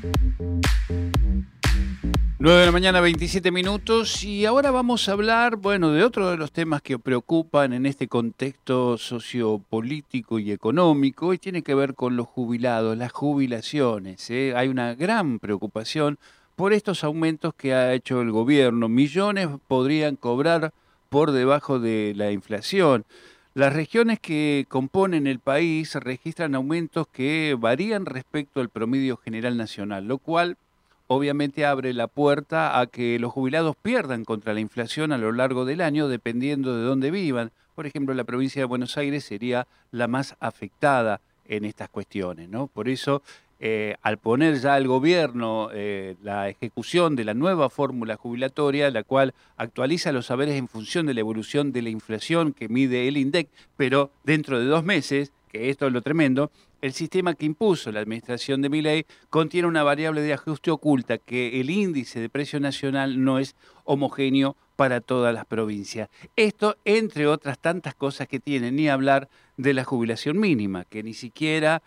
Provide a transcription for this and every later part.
9 de la mañana, 27 minutos, y ahora vamos a hablar, bueno, de otro de los temas que preocupan en este contexto sociopolítico y económico, y tiene que ver con los jubilados, las jubilaciones, ¿eh? Hay una gran preocupación por estos aumentos que ha hecho el gobierno. Millones podrían cobrar por debajo de la inflación. Las regiones que componen el país registran aumentos que varían respecto al promedio general nacional, lo cual obviamente abre la puerta a que los jubilados pierdan contra la inflación a lo largo del año, dependiendo de dónde vivan. Por ejemplo, la provincia de Buenos Aires sería la más afectada en estas cuestiones, ¿no? Por eso, al poner ya el gobierno la ejecución de la nueva fórmula jubilatoria, la cual actualiza los saberes en función de la evolución de la inflación que mide el INDEC, pero dentro de 2 meses, que esto es lo tremendo, el sistema que impuso la administración de Milei contiene una variable de ajuste oculta, que el índice de precio nacional no es homogéneo para todas las provincias. Esto, entre otras tantas cosas que tiene, ni hablar de la jubilación mínima, que ni siquiera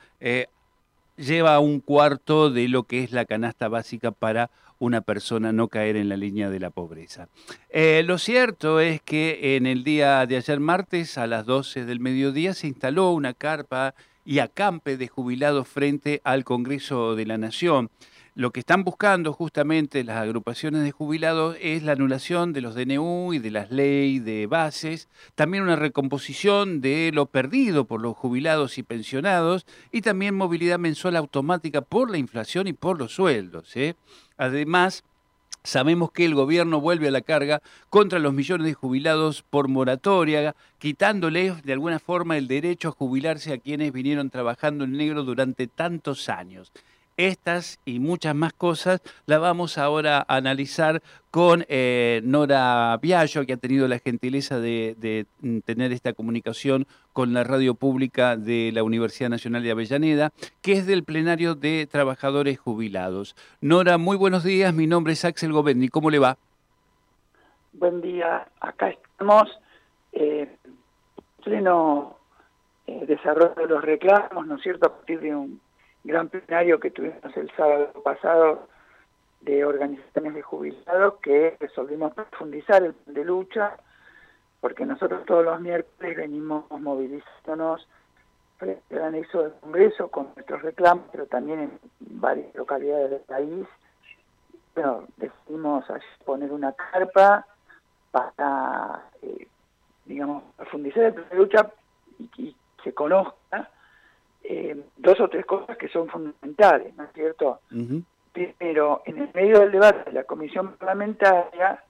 lleva un cuarto de lo que es la canasta básica para una persona no caer en la línea de la pobreza. Lo cierto es que en el día de ayer martes a las 12 del mediodía se instaló una carpa y acampe de jubilados frente al Congreso de la Nación. Lo que están buscando justamente las agrupaciones de jubilados es la anulación de los DNU y de las leyes de bases, también una recomposición de lo perdido por los jubilados y pensionados, y también movilidad mensual automática por la inflación y por los sueldos, ¿eh? Además, sabemos que el gobierno vuelve a la carga contra los millones de jubilados por moratoria, quitándoles de alguna forma el derecho a jubilarse a quienes vinieron trabajando en negro durante tantos años. Estas y muchas más cosas las vamos ahora a analizar con Nora Biagio, que ha tenido la gentileza de tener esta comunicación con la radio pública de la Universidad Nacional de Avellaneda, que es del plenario de trabajadores jubilados. Nora, muy buenos días, mi nombre es Axel Govendi, ¿cómo le va? Buen día, acá estamos en pleno desarrollo de los reclamos, ¿no es cierto?, a partir de un gran plenario que tuvimos el sábado pasado de organizaciones de jubilados, que resolvimos profundizar el plan de lucha, porque nosotros todos los miércoles venimos movilizándonos frente al anexo del Congreso con nuestros reclamos, pero también en varias localidades del país. Bueno, decidimos poner una carpa para, digamos, profundizar el plan de lucha y se conozca dos o tres cosas que son fundamentales, ¿no es cierto? Primero, en el medio del debate de la comisión parlamentaria,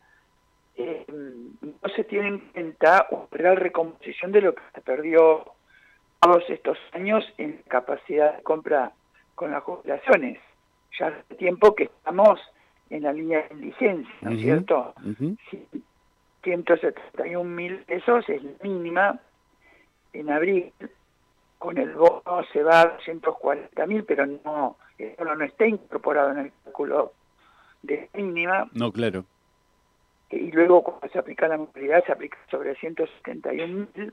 no se tiene en cuenta una real recomposición de lo que se perdió todos estos años en capacidad de compra con las jubilaciones. Ya hace tiempo que estamos en la línea de indigencia, ¿no es cierto? 171.000 pesos es la mínima. En abril, con el bono se va a 240.000, pero no, el bono no está incorporado en el cálculo de mínima. No, claro. Y luego, cuando se aplica la movilidad, se aplica sobre 171.000.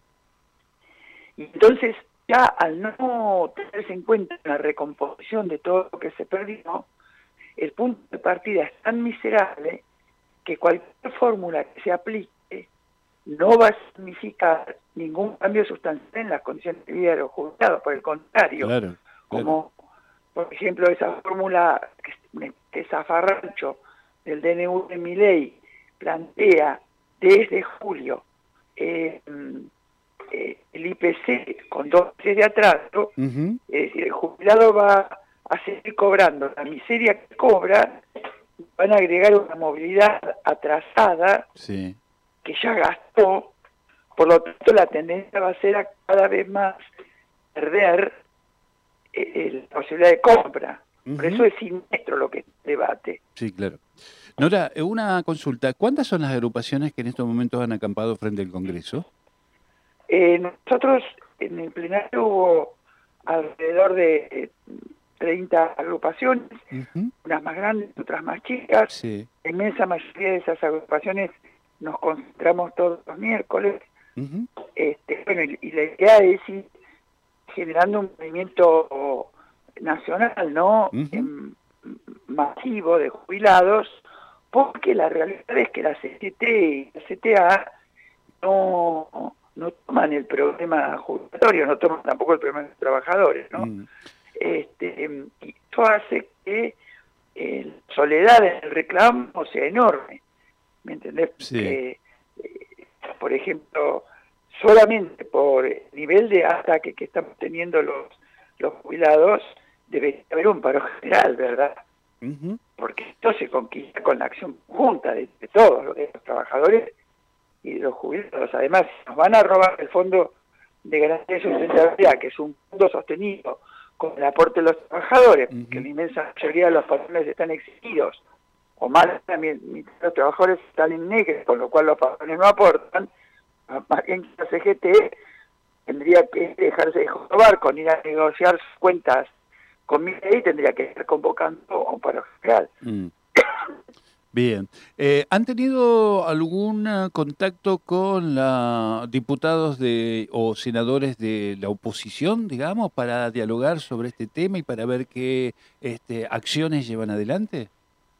Y entonces, ya al no tenerse en cuenta la recomposición de todo lo que se perdió, el punto de partida es tan miserable que cualquier fórmula que se aplique no va a significar ningún cambio sustancial en las condiciones de vida de los jubilados, por el contrario, Claro. Como por ejemplo esa fórmula que zafarrancho del DNU de Milei plantea desde julio el IPC con 2 meses de atraso, es decir, el jubilado va a seguir cobrando la miseria que cobra, van a agregar una movilidad atrasada, Sí. que ya gastó, por lo tanto la tendencia va a ser a cada vez más perder la posibilidad de compra. Por eso es siniestro lo que debate. Sí, claro. Nora, una consulta. ¿Cuántas son las agrupaciones que en estos momentos han acampado frente al Congreso? Nosotros en el plenario hubo alrededor de 30 agrupaciones, unas más grandes, otras más chicas. Sí. La inmensa mayoría de esas agrupaciones nos concentramos todos los miércoles. Bueno, y la idea es ir generando un movimiento nacional, ¿no? masivo de jubilados, porque la realidad es que la CGT y la CTA no toman el problema jubilatorio, no toman tampoco el problema de los trabajadores, ¿no? Y esto hace que la soledad en el reclamo sea enorme, ¿me entendés? Sí. Por ejemplo, solamente por el nivel de ataque que están teniendo los jubilados, debe haber un paro general, ¿verdad? Porque esto se conquista con la acción conjunta de todos, los trabajadores y de los jubilados. Además, nos van a robar el Fondo de Garantía de Sustentabilidad, que es un fondo sostenido con el aporte de los trabajadores, que la inmensa mayoría de los patrones están exigidos, o más también los trabajadores están en negro, con lo cual los patrones no aportan. Más bien que la CGT tendría que dejarse de jorobar con ir a negociar sus cuentas con Milei, tendría que estar convocando a un paro general. Bien. ¿Han tenido algún contacto con diputados o senadores de la oposición, digamos, para dialogar sobre este tema y para ver qué acciones llevan adelante?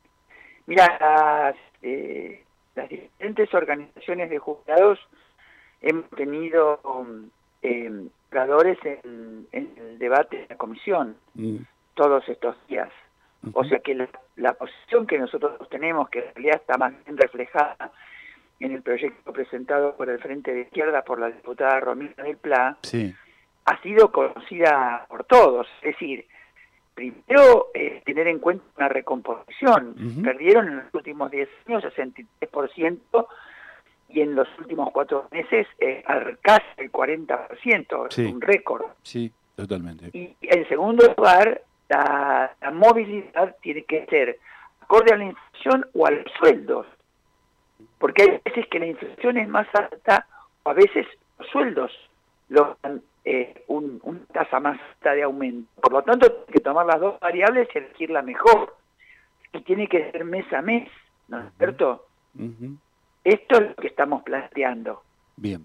Mira, las diferentes organizaciones de jubilados hemos tenido oradores en el debate de la comisión todos estos días. O sea que la posición que nosotros tenemos, que en realidad está más bien reflejada en el proyecto presentado por el Frente de Izquierda por la diputada Romina del Pla, sí, ha sido conocida por todos. Es decir, primero tener en cuenta una recomposición. Perdieron en los últimos 10 años 63% y en los últimos 4 meses casi el 40%, sí, es un récord. Sí, totalmente. Y en segundo lugar, la movilidad tiene que ser acorde a la inflación o a los sueldos, porque hay veces que la inflación es más alta o a veces los sueldos logran una tasa más alta de aumento. Por lo tanto, hay que tomar las dos variables y elegir la mejor, y tiene que ser mes a mes, ¿no es cierto? Esto es lo que estamos planteando. Bien.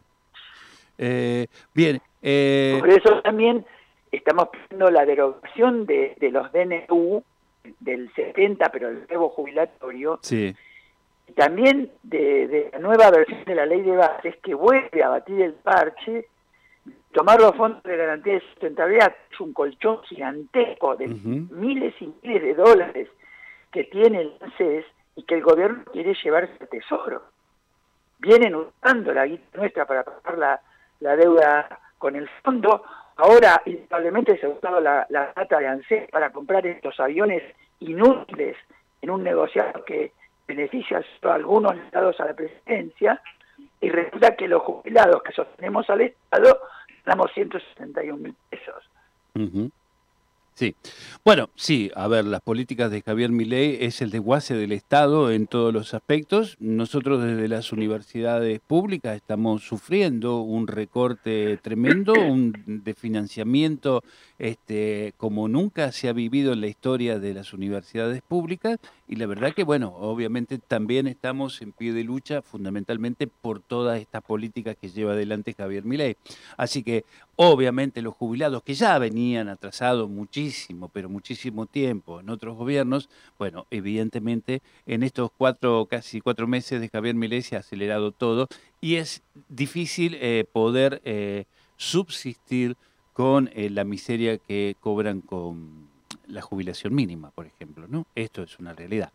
Bien. Por eso también estamos pidiendo la derogación de los DNU del 70, pero el nuevo jubilatorio, Sí. y también de la nueva versión de la ley de bases que vuelve a batir el parche, tomar los fondos de garantía de sustentabilidad, es un colchón gigantesco de miles y miles de dólares que tiene el ANSES y que el gobierno quiere llevarse al tesoro. Vienen usando la guita nuestra para pagar la deuda con el fondo. Ahora, indudablemente, se ha usado la data de ANSES para comprar estos aviones inútiles en un negociado que beneficia a algunos ligados a la presidencia, y resulta que los jubilados que sostenemos al Estado ganamos 161.000 pesos. Sí. Bueno, sí, a ver, las políticas de Javier Milei es el desguace del Estado en todos los aspectos. Nosotros desde las universidades públicas estamos sufriendo un recorte tremendo, de financiamiento como nunca se ha vivido en la historia de las universidades públicas, y la verdad que, bueno, obviamente también estamos en pie de lucha fundamentalmente por todas estas políticas que lleva adelante Javier Milei. Así que, obviamente, los jubilados que ya venían atrasados muchísimo, pero muchísimo tiempo en otros gobiernos, bueno, evidentemente en estos casi 4 meses de Javier Milei se ha acelerado todo y es difícil poder subsistir con la miseria que cobran con la jubilación mínima, por ejemplo, ¿no? Esto es una realidad.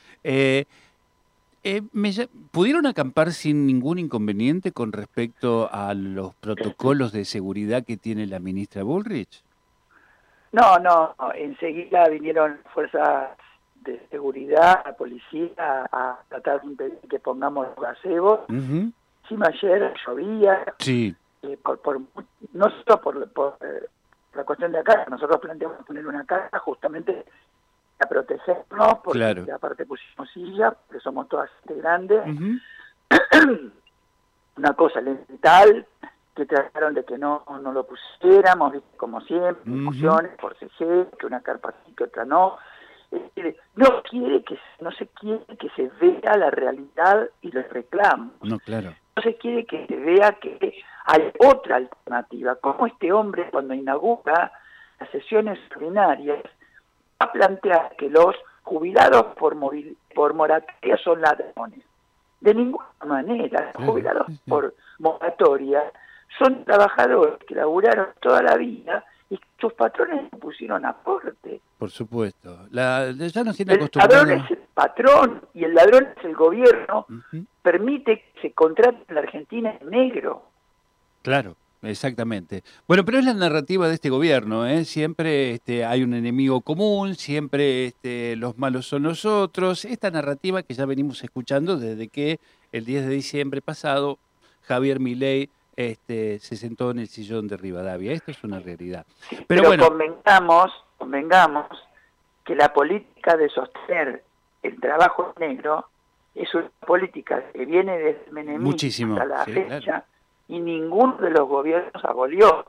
¿Pudieron acampar sin ningún inconveniente con respecto a los protocolos de seguridad que tiene la ministra Bullrich? No, enseguida vinieron fuerzas de seguridad, la policía, a tratar de impedir que pongamos los gazebos. Encima ayer llovía, sí. No solo por la cuestión de acá, nosotros planteamos poner una casa justamente a protegernos, porque claro. Aparte pusimos silla, porque somos todas gente grande. Una cosa elemental, que trataron de que no lo pusiéramos, ¿viste? Como siempre, discusiones por CG, que una carpa sí, que otra no. No se quiere que se vea la realidad y los reclamos. No, claro. No se quiere que se vea que hay otra alternativa, como este hombre cuando inaugura las sesiones ordinarias va a plantear que los jubilados por moratoria son ladrones. De ninguna manera. Los jubilados por moratoria son trabajadores que laburaron toda la vida y que sus patrones no pusieron aporte. Por supuesto. Ya nos tiene El acostumbrado. ladrón es el patrón y el ladrón es el gobierno. Permite que se contrate en la Argentina en negro. Claro, exactamente. Bueno, pero es la narrativa de este gobierno, ¿eh? Siempre hay un enemigo común, siempre los malos son los otros. Esta narrativa que ya venimos escuchando desde que el 10 de diciembre pasado Javier Milei se sentó en el sillón de Rivadavia. Esto es una realidad. Pero bueno, convengamos que la política de sostener el trabajo negro es una política que viene desde el menemismo hasta la fecha, claro. Y ninguno de los gobiernos abolió.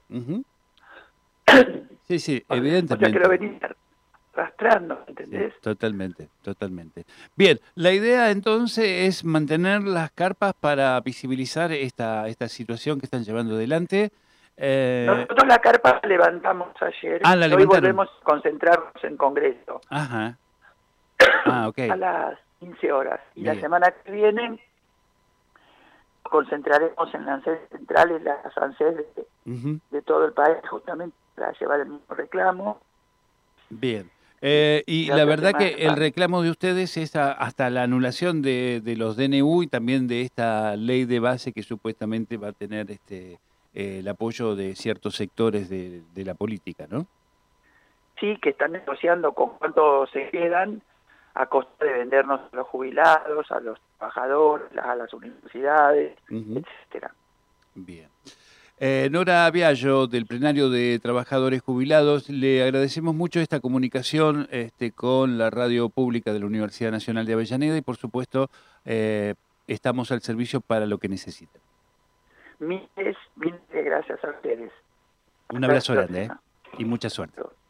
Sí, evidentemente. O sea que lo venís arrastrando, ¿entendés? Sí, totalmente. Bien, la idea entonces es mantener las carpas para visibilizar esta situación que están llevando adelante. Nosotros la carpa la levantamos ayer. La hoy volvemos a concentrarnos en Congreso. Ajá. Okay. A las 15 horas. Y Bien. la semana que viene concentraremos en las sedes centrales, las ANSES de todo el país, justamente para llevar el mismo reclamo. Bien. Y la verdad que el reclamo de ustedes es hasta la anulación de los DNU y también de esta ley de base que supuestamente va a tener el apoyo de ciertos sectores de la política, ¿no? Sí, que están negociando con cuánto se quedan a costa de vendernos a los jubilados, a los trabajadores, a las universidades, etcétera. Bien. Nora Viallo, del Plenario de Trabajadores Jubilados, le agradecemos mucho esta comunicación con la radio pública de la Universidad Nacional de Avellaneda y, por supuesto, estamos al servicio para lo que necesiten. Miles de gracias a ustedes. Un abrazo grande y mucha suerte.